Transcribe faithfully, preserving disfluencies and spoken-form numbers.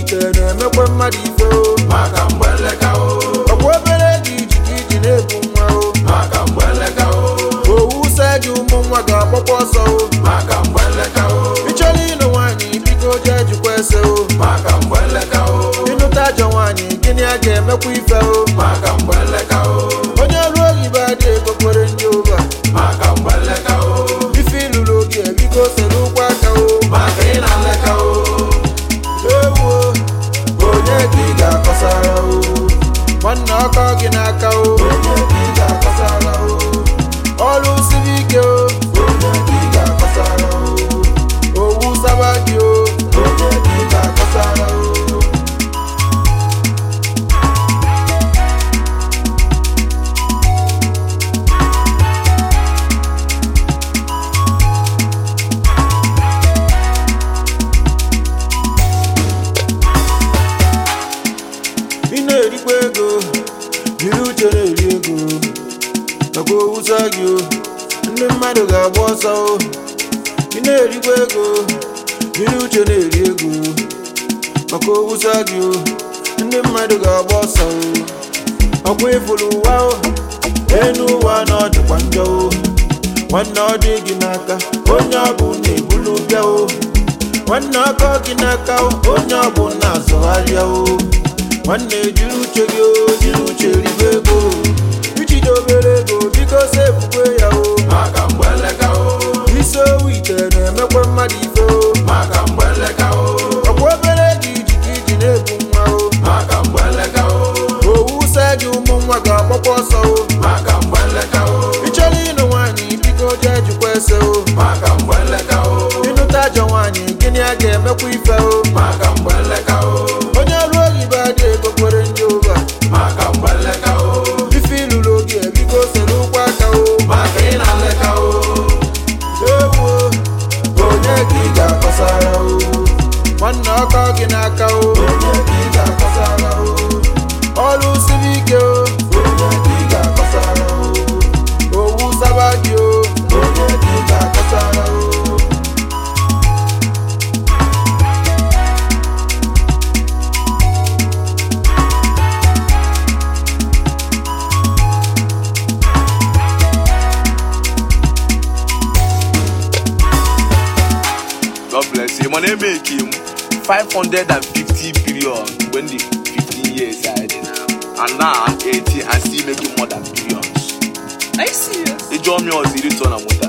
ite na-emekwa mmadụ ife o maka mgbe nleka o ọkwa obere gị iji ka iji na-ebu nwa o maka mgbe nleka o owu se gị ụmụ nwa ga-agbakwa ọsọ o maka mgbe nleka o ịchọrọ ịnụ nwaanyị biko jee jikwa ese o maka mgbe nleka o ịnụta ajọ nwaanyị gịnị a ga-emekwa ife o maka mgbe nleka o onye ọrụ oyibo adị ego kwere ndị ụba maka mgbe nleka o ife ịlụrụ oge biko sere ụkwụ aka o maka ị na nleka o ewu onye ka ị ga-akọsara o nwanne ọkọ gị n'aka o onye ka ị ga-akọsara o ọrụ siri ike o onye ka ị ga-akọsara o owu saba gị o onye ka ị ga-akọsara o ị na-erikwa ego jiri uche na-eri ego nakwa owusa gị o ndị mmadụ ga-agba ọsọ o ị na-erikwa ego jiri uche na-eri ego maka owusa gị o ndị mmadụ ga-agba ọsọ o ọkwa ịfụrụ ụwa o enu ụwa na ọ dịkwa njọ o nwanne ọ dị gị n'aka onye ọ bụ na-ebulu bịa o nwanne ọkọ gị n'aka o onye ọ bụ na-azụgharịa o nwanne jiri uche gị o jiri uche ribe ego ijide obere ego biko sepukwe ya o maka mgbe nleka o isi owu ite na-emekwa mmadụ ife o maka mgbe nleka o ọkwa obere gị iji ka iji na-ebu nwa o maka mgbe nleka o owu se gị ụmụ nwa ga-agbakwa ọsọ o maka mgbe nleka o ịchọrọ ịnụ nwaanyị biko jee jikwa ese o maka mgbe nleka o ịnụta ajọ nwaanyị gịnị a ga-emekwa ife o maka mgbe nleka o onye ọrụ oyibo adị ego kwere ndị ụba maka mgbe nleka o ife ịlụrụ oge biko sere ụkwụ aka o maka ị na nleka o ewu onye ka ị ga-akọsara o nwanne ọkọ gị n'aka o onye ka ị ga-akọsara o ọrụ siri ike o onye ka ị ga-akọsara o owu saba gị o onye ka ị ga-akọsara o God bless you. My name make him five hundred fifty billion when the fifteen years I did now. And now I'm eighty and still making more than billions. Are you serious? They join me on zero ton and water.